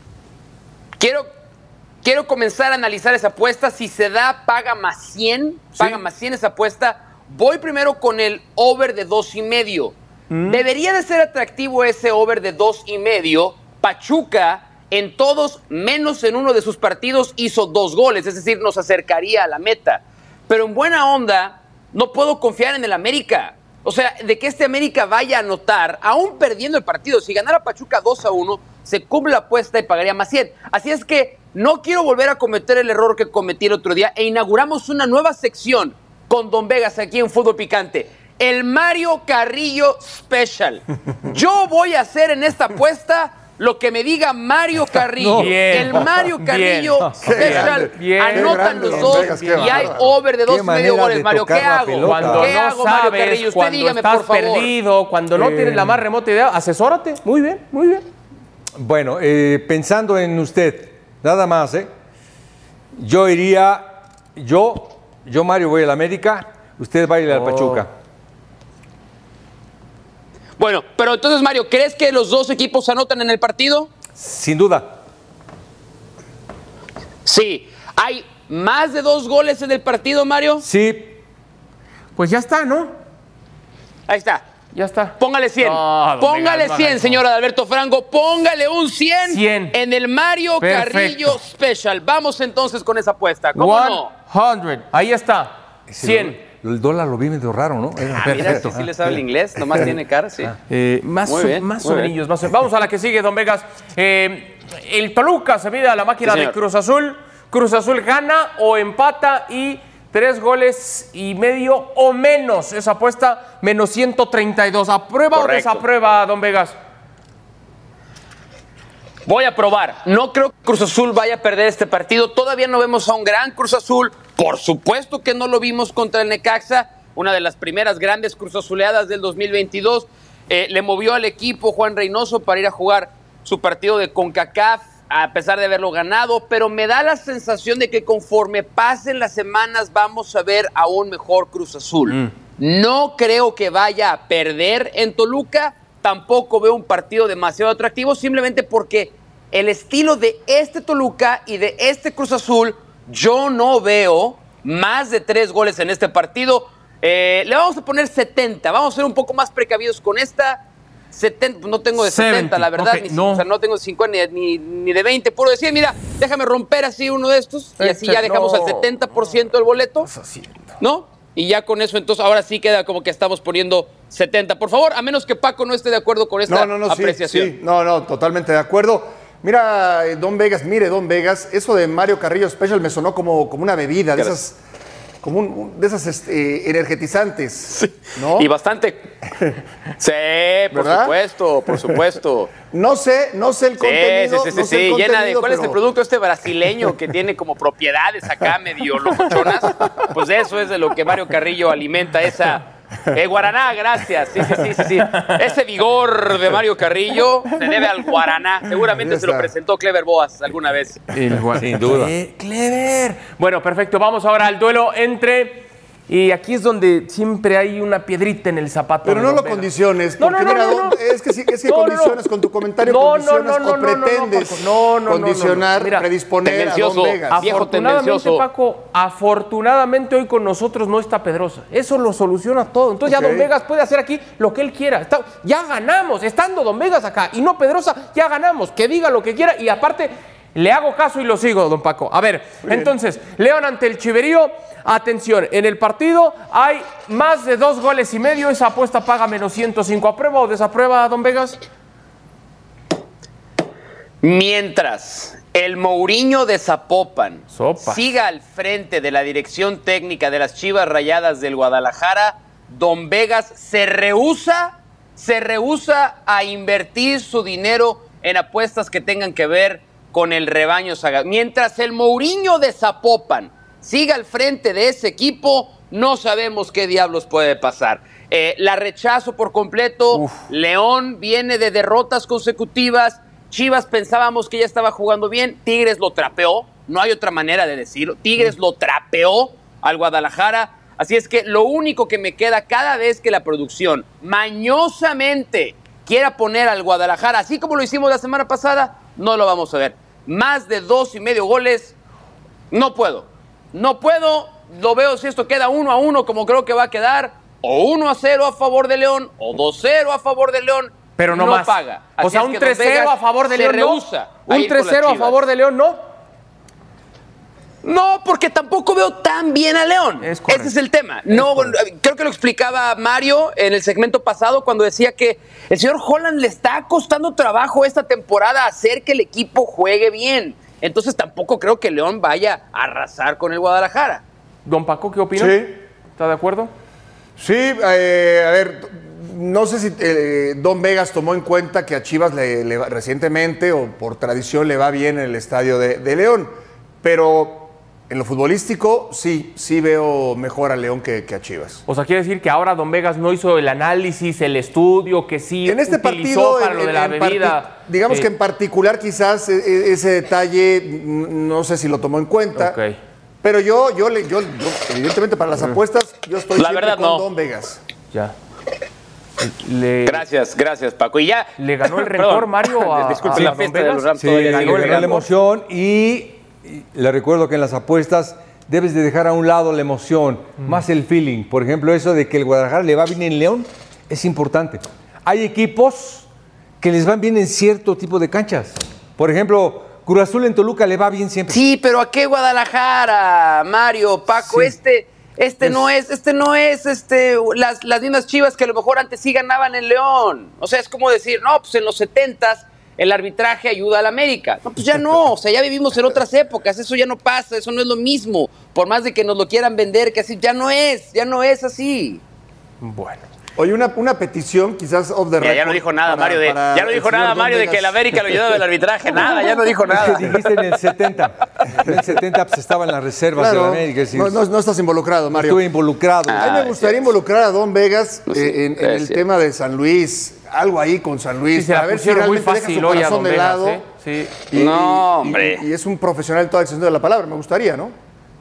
Quiero, quiero comenzar a analizar esa apuesta. Si se da, paga más cien. Paga más cien esa apuesta. Voy primero con el over de dos y medio. Debería de ser atractivo ese over de dos y medio. Pachuca, en todos, menos en uno de sus partidos, hizo dos goles. Es decir, nos acercaría a la meta. Pero en buena onda, no puedo confiar en el América. O sea, de que este América vaya a anotar, aún perdiendo el partido. Si ganara Pachuca dos a uno, se cumple la apuesta y pagaría más cien. Así es que no quiero volver a cometer el error que cometí el otro día e inauguramos una nueva sección con Don Vegas aquí en Fútbol Picante. El Mario Carrillo Special. Yo voy a hacer en esta apuesta lo que me diga Mario Carrillo. No. Bien. El Mario Carrillo Bien. Special. Bien. Anotan grande, los Don dos Vegas, qué y hay bárbaro. over de dos Qué y medio manera goles. de Mario, ¿qué tocar la hago? pelota. Cuando ¿Qué no hago, Mario sabes, Carrillo? Usted cuando dígame, estás por favor. perdido, cuando no Eh. tienes la más remota idea, asesórate. Muy bien, muy bien. Bueno, eh, pensando en usted, nada más, ¿eh? Yo iría, yo, yo Mario voy al América, usted va a ir al Oh. Pachuca. Bueno, pero entonces, Mario, ¿crees que los dos equipos anotan en el partido? Sin duda. Sí. ¿Hay más de dos goles en el partido, Mario? Sí, Pues ya está, ¿no? Ahí está. Ya está. Póngale cien. No, don Póngale Vegas, no cien, haga eso. señora de Alberto Franco. Póngale un cien, cien. en el Mario Perfecto. Carrillo Special. Vamos entonces con esa apuesta. ¿Cómo no? cien. Ahí está. cien. el dólar lo vi medio raro, ¿no? Era Ah, mira, perfecto. si sí le sabe el inglés, nomás tiene cara, sí. Eh, más Muy o, bien, más muy o bien. menos, más o- Vamos a la que sigue, don Vegas. Eh, el Toluca se mide a la máquina Sí, de señor. Cruz Azul. Cruz Azul gana o empata y tres goles y medio o menos. Esa apuesta, menos ciento treinta y dos. ¿Aprueba Correcto. o desaprueba, don Vegas? Voy a probar. No creo que Cruz Azul vaya a perder este partido. Todavía no vemos a un gran Cruz Azul. Por supuesto que no lo vimos contra el Necaxa, una de las primeras grandes Cruz Azuleadas del dos mil veintidós. Eh, le movió al equipo Juan Reynoso para ir a jugar su partido de CONCACAF, a pesar de haberlo ganado, pero me da la sensación de que conforme pasen las semanas vamos a ver a un mejor Cruz Azul. No creo que vaya a perder en Toluca, tampoco veo un partido demasiado atractivo, simplemente porque el estilo de este Toluca y de este Cruz Azul, yo no veo más de tres goles en este partido. Eh, le vamos a poner setenta. Vamos a ser un poco más precavidos con esta. setenta, no tengo de setenta, setenta la verdad. Okay, ni, no. O sea, no tengo de cincuenta ni, ni, ni de veinte. Puro decir, mira, déjame romper así uno de estos y así ya dejamos no, al setenta por ciento del boleto. ¿No? Y ya con eso, entonces, ahora sí queda como que estamos poniendo setenta. Por favor, a menos que Paco no esté de acuerdo con esta no, no, no, apreciación. Sí, sí. No, no, totalmente de acuerdo. Mira, Don Vegas, mire, Don Vegas, eso de Mario Carrillo Special me sonó como, como una bebida, de esas, como un, un, de esas este, energetizantes, sí. ¿no? Y bastante. Sí, por ¿verdad? supuesto, por supuesto. No sé, no sé el contenido. Sí, sí, sí, no sé sí. el Llena de, ¿cuál pero... es el producto este brasileño que tiene como propiedades acá medio locochonas? Pues eso es de lo que Mario Carrillo alimenta esa... Eh, Guaraná, gracias. Sí, sí, sí, sí, sí. Ese vigor de Mario Carrillo se debe al Guaraná. Seguramente se lo presentó Clever Boas alguna vez. Sin duda. Eh, Clever. Bueno, perfecto. Vamos ahora al duelo entre... Y aquí es donde siempre hay una piedrita en el zapato. Pero no lo condiciones, porque no, no, no, mira, no, no. es que, es que no, condiciones no. con tu comentario, no, condiciones no, no, o pretendes no, no, no, condicionar, no, no. Mira, predisponer a Don Vegas. Afortunadamente, Paco, afortunadamente hoy con nosotros no está Pedrosa. Eso lo soluciona todo. Entonces okay. ya Don Vegas puede hacer aquí lo que él quiera. Está, ya ganamos, estando Don Vegas acá y no Pedrosa, ya ganamos. Que diga lo que quiera y aparte... Le hago caso y lo sigo, don Paco. A ver, entonces, León ante el Chiverío. Atención, en el partido hay más de dos goles y medio. Esa apuesta paga menos ciento cinco. ¿Aprueba o desaprueba, don Vegas? Mientras el Mourinho de Zapopan Sopa. siga al frente de la dirección técnica de las Chivas Rayadas del Guadalajara, don Vegas se rehúsa, se rehúsa a invertir su dinero en apuestas que tengan que ver con el rebaño sagrado. Mientras el Mourinho de Zapopan siga al frente de ese equipo, no sabemos qué diablos puede pasar. Eh, la rechazo por completo. Uf. León viene de derrotas consecutivas. Chivas pensábamos que ya estaba jugando bien. Tigres lo trapeó. No hay otra manera de decirlo. Tigres lo trapeó al Guadalajara. Así es que lo único que me queda cada vez que la producción mañosamente quiera poner al Guadalajara, así como lo hicimos la semana pasada, no lo vamos a ver. Más de dos y medio goles, no puedo. No puedo, lo veo si esto queda uno a uno, como creo que va a quedar, o uno a cero a favor de León, o dos cero a favor de León. Pero no, no más. paga. Así o sea, un tres cero a favor de León, ¿no? Un tres cero a favor de León, ¿no? No, porque tampoco veo tan bien a León. Es Ese es el tema. No, creo que lo explicaba Mario en el segmento pasado cuando decía que el señor Holland le está costando trabajo esta temporada hacer que el equipo juegue bien. Entonces tampoco creo que León vaya a arrasar con el Guadalajara. Don Paco, ¿qué opina? Sí. ¿Está de acuerdo? Sí, eh, a ver, no sé si eh, Don Vegas tomó en cuenta que a Chivas le, le, recientemente o por tradición le va bien en el estadio de, de León, pero... En lo futbolístico, sí, sí veo mejor a León que, que a Chivas. O sea, quiere decir que ahora Don Vegas no hizo el análisis, el estudio, que sí en este utilizó partido, para en, lo de la bebida. Parti- digamos eh. que en particular quizás ese detalle, no sé si lo tomó en cuenta. Okay. Pero yo, yo, le, yo, yo, evidentemente para las apuestas, yo estoy la siempre verdad, con no. Don Vegas. Ya. Le, gracias, gracias Paco. Y ya le ganó el rencor Mario a, disculpe, a, la a fiesta Don de los Rams. Sí, le ganó la emoción y... Le recuerdo que en las apuestas debes de dejar a un lado la emoción, mm. más el feeling. Por ejemplo, eso de que el Guadalajara le va bien en León es importante. Hay equipos que les van bien en cierto tipo de canchas. Por ejemplo, Cruz Azul en Toluca le va bien siempre. Sí, pero ¿a qué Guadalajara, Mario, Paco? Sí. Este, este es, no es, este no es, este, las, las mismas Chivas que a lo mejor antes sí ganaban en León. O sea, es como decir, no, pues en los setentas el arbitraje ayuda al América. No, pues ya no, o sea, ya vivimos en otras épocas, eso ya no pasa, eso no es lo mismo. Por más de que nos lo quieran vender, que así, ya no es, ya no es así. Bueno. Oye, una, una petición, quizás off the record. Ya, ya no dijo nada, para, Mario, de, ya no dijo nada, Mario, de que el América lo ayudaba del arbitraje, nada, ya no dijo nada. Dijiste en el setenta, en el setenta pues estaba en las reservas claro, de la América. No, no, no estás involucrado, Mario. Estuve involucrado. Ah, a mí me gustaría sí. involucrar a Don Vegas no, sí, eh, en, en el sí. tema de San Luis. Algo ahí con San Luis, sí, a ver si realmente deja su corazón de lado. ¿eh? Sí. Y, no, hombre. Y, y es un profesional en toda extensión de la palabra, me gustaría, ¿no?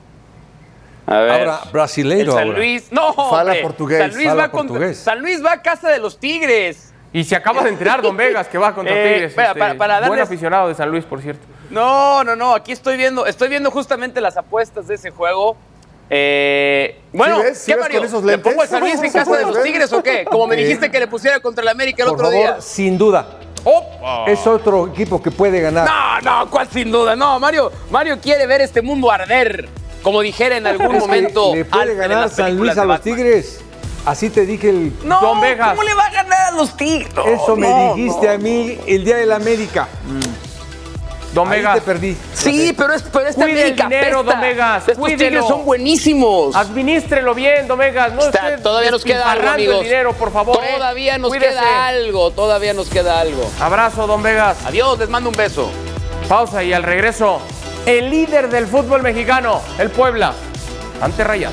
A ver. Ahora, brasileiro. El San ahora. Luis, no, Fala hombre. portugués. San Luis, Fala va portugués. Contra, San Luis va a casa de los Tigres. Y se acaba de enterar Don Vegas que va contra Eh, Tigres. espera, para- para Buen darles- aficionado de San Luis, por cierto. No, no, no, aquí estoy viendo, estoy viendo justamente las apuestas de ese juego. Eh, bueno, ¿Sí ves? ¿Sí ¿qué ves Mario? con esos ¿Le lentes? pongo el San Luis en casa de los Tigres o qué? Como me Eh, dijiste que le pusiera contra el América el Por otro favor, día. sin duda. ¡Oh! Es otro equipo que puede ganar. No, no, ¿cuál sin duda? No, Mario, Mario quiere ver este mundo arder, como dijera en algún Es que momento. le puede Alfred en ganar las San películas Luis a de los Batman. Tigres. Así te dije el... No, Don Vegas. ¿cómo le va a ganar a los Tigres? No, Eso me no, dijiste no. a mí el día de la América. Don Ahí Vegas. te perdí. Sí, pero, es, pero esta Cuide el América dinero, apesta. Don Vegas, Estos cuídelo. Tigres son buenísimos. Administrelo bien, Don Vegas. No Está- esté todavía nos queda algo, despilfarrando amigos. el dinero, por favor. ¿eh? Todavía nos Cuídese. queda algo, todavía nos queda algo. Abrazo, Don Vegas. Adiós, les mando un beso. Pausa y al regreso, el líder del fútbol mexicano, el Puebla, ante Rayados.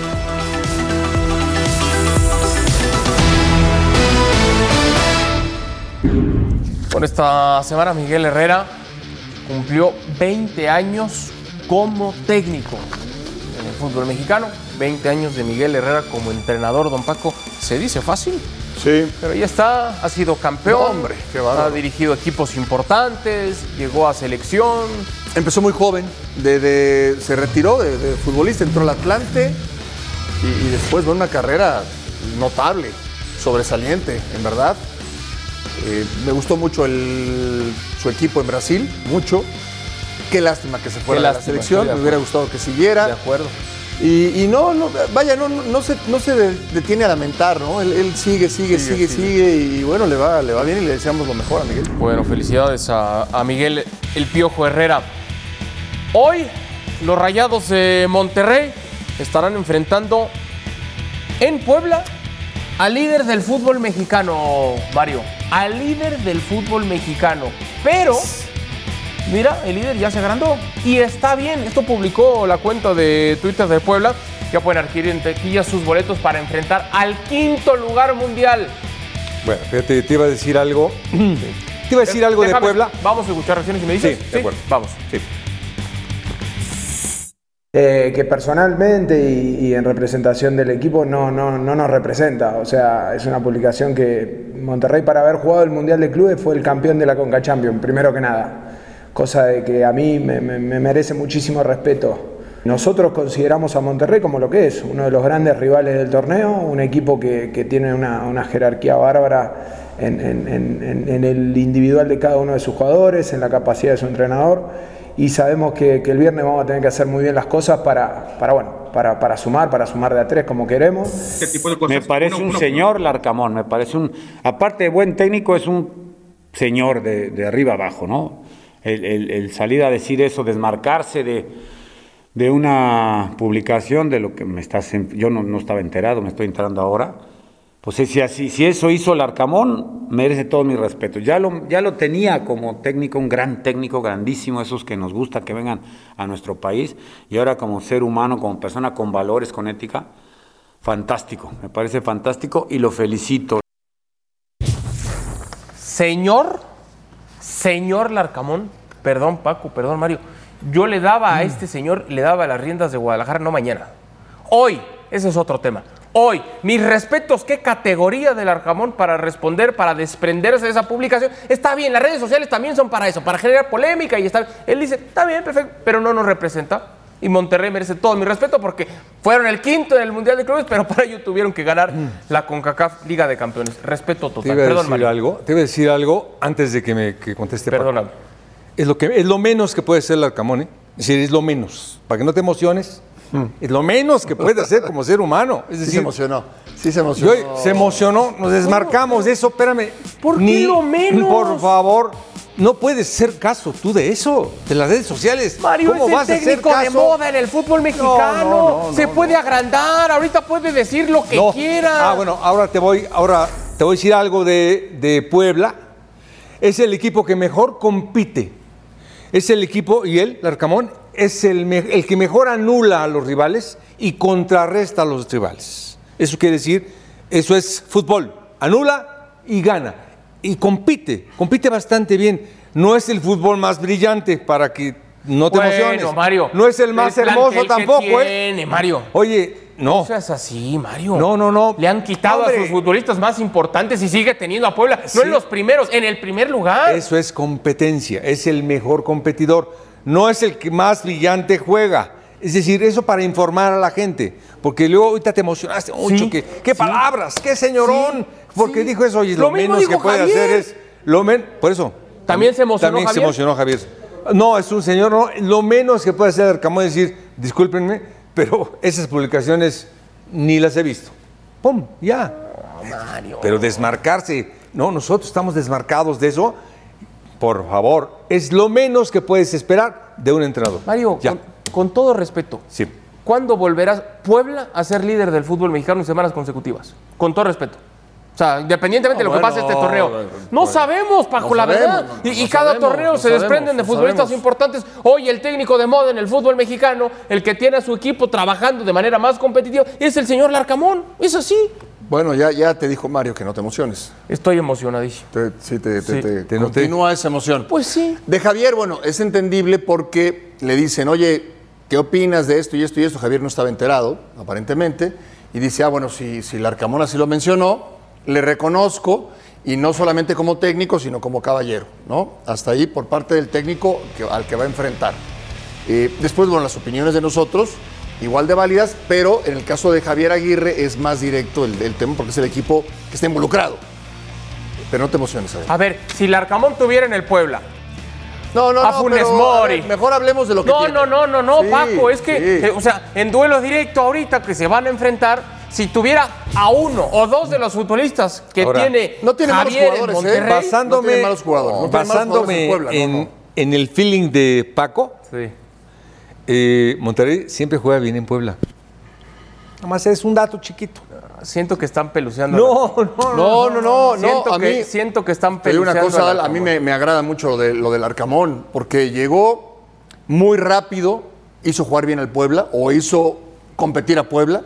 Por esta semana, Miguel Herrera cumplió veinte años como técnico en el fútbol mexicano. veinte años de Miguel Herrera como entrenador, don Paco. ¿Se dice fácil? Sí. Pero ya está, ha sido campeón, No, hombre, qué bárbaro. ha dirigido equipos importantes, llegó a selección. Empezó muy joven, de, de- se retiró de, de futbolista, entró al Atlante y, y después de una carrera notable, sobresaliente, en verdad. Eh, me gustó mucho el- su equipo en Brasil, mucho. Qué lástima que se fuera de la lástima, selección, estoy de me hubiera gustado que siguiera. De acuerdo. Y, y no, no, vaya, no, no, no se, no se de- detiene a lamentar, ¿no? Él, él sigue, sigue, sigue, sigue, y bueno, le va, le va bien y le deseamos lo mejor a Miguel. Bueno, felicidades a, a Miguel El Piojo Herrera. Hoy los Rayados de Monterrey estarán enfrentando en Puebla al líder del fútbol mexicano, Mario. Al líder del fútbol mexicano. Pero, mira, el líder ya se agrandó. Y está bien. Esto publicó la cuenta de Twitter de Puebla. Ya pueden adquirir en taquilla sus boletos para enfrentar al quinto lugar mundial. Bueno, fíjate, te iba a decir algo. Te iba a decir algo de Déjame- Puebla. Vamos a escuchar reacciones y me dices. Sí, de acuerdo. Vamos. Sí. Eh, que personalmente y, y en representación del equipo no, no, no nos representa. O sea, es una publicación que Monterrey, para haber jugado el Mundial de Clubes, fue el campeón de la Conca Champions, primero que nada. Cosa de que a mí me, me, me merece muchísimo respeto. Nosotros consideramos a Monterrey como lo que es, uno de los grandes rivales del torneo, un equipo que, que tiene una, una jerarquía bárbara en, en, en, en el individual de cada uno de sus jugadores, en la capacidad de su entrenador. Y sabemos que, que el viernes vamos a tener que hacer muy bien las cosas para, para, bueno, para, para sumar, para sumar de a tres como queremos. Me parece un señor Larcamón, me parece un, aparte de buen técnico, es un señor de, de arriba abajo, ¿no? El, el, el salir a decir eso, desmarcarse de, de una publicación de lo que me estás, yo no, no estaba enterado, me estoy enterando ahora. Pues si, así, si eso hizo Larcamón, merece todo mi respeto. Ya lo, ya lo tenía como técnico, un gran técnico, grandísimo, esos que nos gusta que vengan a nuestro país. Y ahora como ser humano, como persona con valores, con ética, fantástico, me parece fantástico y lo felicito. Señor, señor Larcamón, perdón Paco, perdón Mario, yo le daba a este señor, le daba las riendas de Guadalajara, no mañana. Hoy, ese es otro tema. Hoy, mis respetos, qué categoría del Larcamón para responder, para desprenderse de esa publicación. Está bien, las redes sociales también son para eso, para generar polémica y está. Él dice, está bien, perfecto, pero no nos representa. Y Monterrey merece todo mi respeto porque fueron el quinto en el Mundial de Clubes, pero para ello tuvieron que ganar la CONCACAF Liga de Campeones. Respeto Te total. iba a Perdón, decir Mario. algo, te iba a decir algo antes de que me que conteste. Perdóname. Es lo, que, es lo menos que puede ser Larcamón, ¿eh? Es decir, es lo menos. Para que no te emociones, es lo menos que puede hacer como ser humano. Es decir, Sí se emocionó, sí se emocionó. Yo- se emocionó, nos desmarcamos de eso, espérame. ¿Por qué Ni- lo menos? Por favor, no puedes hacer caso tú de eso, de las redes sociales. Mario, ¿Cómo es vas a el hacer técnico caso? de moda en el fútbol mexicano. No, no, no, Se no, puede no. agrandar, ahorita puede decir lo que No. quiera. Ah, bueno, ahora te voy, ahora te voy a decir algo de, de Puebla. Es el equipo que mejor compite. Es el equipo, y él, Larcamón, es el, me- el que mejor anula a los rivales y contrarresta a los rivales. Eso quiere decir, eso es fútbol. Anula y gana. Y compite, compite bastante bien. No es el fútbol más brillante para que no te Bueno, emociones. Mario, No es el más el hermoso plantel que tampoco, ¿eh? tiene, Mario. Oye, no. No seas así, Mario. No, no, no. Le han quitado Hombre. a sus futbolistas más importantes y sigue teniendo a Puebla. No Sí. en los primeros, en el primer lugar. Eso es competencia, es el mejor competidor. No es el que más brillante juega. Es decir, eso para informar a la gente. Porque luego ahorita te emocionaste mucho. Sí, que, ¿Qué sí. palabras? ¿Qué señorón? Sí, Porque sí. dijo eso. Oye, Lo lo, mismo menos que dijo puede Javier. hacer es... Lo men- Por eso. ¿También se emocionó También Javier? se emocionó Javier. No, es un señor. No, lo menos que puede hacer Arcamón es decir, discúlpenme, pero esas publicaciones ni las he visto. ¡Pum! Ya. Mario. Pero desmarcarse. No, nosotros estamos desmarcados de eso. Por favor, es lo menos que puedes esperar de un entrenador. Mario, Ya. con, con todo respeto, Sí. ¿cuándo volverás Puebla a ser líder del fútbol mexicano en semanas consecutivas? Con todo respeto. O sea, independientemente No, de lo que bueno, pase este torneo. bueno, No bueno. sabemos, Paco, No la sabemos, verdad. no, y no y cada sabemos, torneo no se sabemos, desprenden de no futbolistas sabemos. importantes. Hoy el técnico de moda en el fútbol mexicano, el que tiene a su equipo trabajando de manera más competitiva, es el señor Larcamón. Es así. Bueno, ya, ya te dijo Mario que no te emociones. Estoy emocionadísimo. Te, sí, te, Sí. te, te Te noté. continúa esa emoción. Pues sí. De Javier, bueno, es entendible porque le dicen, oye, ¿qué opinas de esto y esto y esto? Javier no estaba enterado, aparentemente, y dice, ah, bueno, si, si Larcamón así lo mencionó, le reconozco, y no solamente como técnico, sino como caballero, ¿no? Hasta ahí por parte del técnico que, al que va a enfrentar. Eh, después, bueno, las opiniones de nosotros, igual de válidas, pero en el caso de Javier Aguirre es más directo el, el tema porque es el equipo que está involucrado. Pero no te emociones, Javier. A ver, si Larcamón tuviera en el Puebla No, no, a no, Funes pero, Mori. a ver, mejor hablemos de lo que No, tiene. no, no, no, no, Sí, Paco, es que, sí. eh, o sea, en duelo directo ahorita que se van a enfrentar, si tuviera a uno o dos de los futbolistas que Ahora, tiene no tiene malos Javier jugadores, en Monterrey, ¿eh? Basándome, No tiene malos jugadores, no tiene malos basándome jugadores en Puebla, no, en, no. en el feeling de Paco, Sí. eh, Monterrey siempre juega bien en Puebla. Nada más es un dato chiquito. Siento que están peluceando. No, no, No, no, no, no. Siento, A que, mí, siento que están te digo peluceando. una cosa, al Al, a mí Larcamón. me, me agrada mucho lo, de, lo del Arcamón, porque llegó muy rápido, hizo jugar bien al Puebla, o hizo competir a Puebla.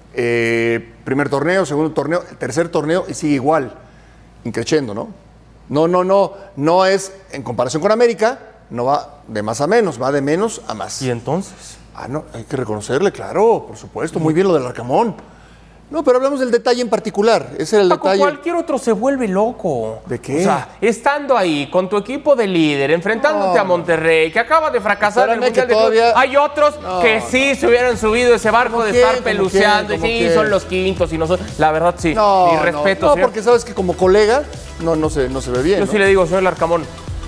Eh, primer torneo, segundo torneo, tercer torneo, y sigue igual, increciendo, ¿no? No, no, no, no es, en comparación con América, no va de más a menos, va de menos a más. ¿Y entonces? Ah, no, hay que reconocerle, claro, por supuesto, muy bien lo del Arcamón. No, pero hablamos del detalle en particular, ese era el Paco, detalle. cualquier otro se vuelve loco. ¿De qué? O sea, estando ahí con tu equipo de líder, enfrentándote No. a Monterrey, que acaba de fracasar en el Espérame, Mundial que de Clubes. todavía- Hay otros No, que no. sí se hubieran subido ese barco ¿Cómo de quién? estar ¿Cómo peluceando. quién? Y ¿Cómo sí, quién? son los quintos y nosotros. La verdad, sí. No, Mi no, respeto, no, señor. porque sabes que como colega no, no, se, no se ve bien. Yo ¿no? sí le digo, señor Larcamón,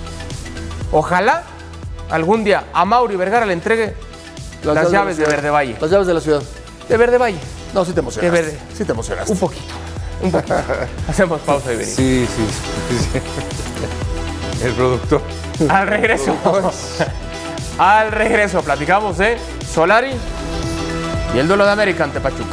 ojalá algún día a Mauri Vergara le entregue las, llaves de la ciudad. Verde Valle. Las llaves de la ciudad. De Verde Valle. No, sí te emocionaste. De verde. Sí te emocionaste. Un poquito. Un poquito. Hacemos pausa y venimos. Sí, sí, sí, sí. El productor. Al regreso. Al regreso platicamos de Solari y el duelo de América ante Pachuca.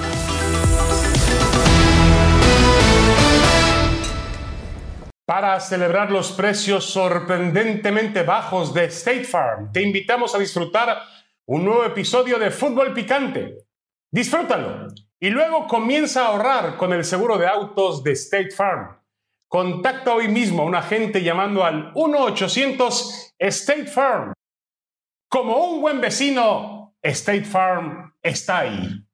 Para celebrar los precios sorprendentemente bajos de State Farm, te invitamos a disfrutar un nuevo episodio de Fútbol Picante. Disfrútalo y luego comienza a ahorrar con el seguro de autos de State Farm. Contacta hoy mismo a un agente llamando al uno ochocientos State Farm. Como un buen vecino, State Farm está ahí.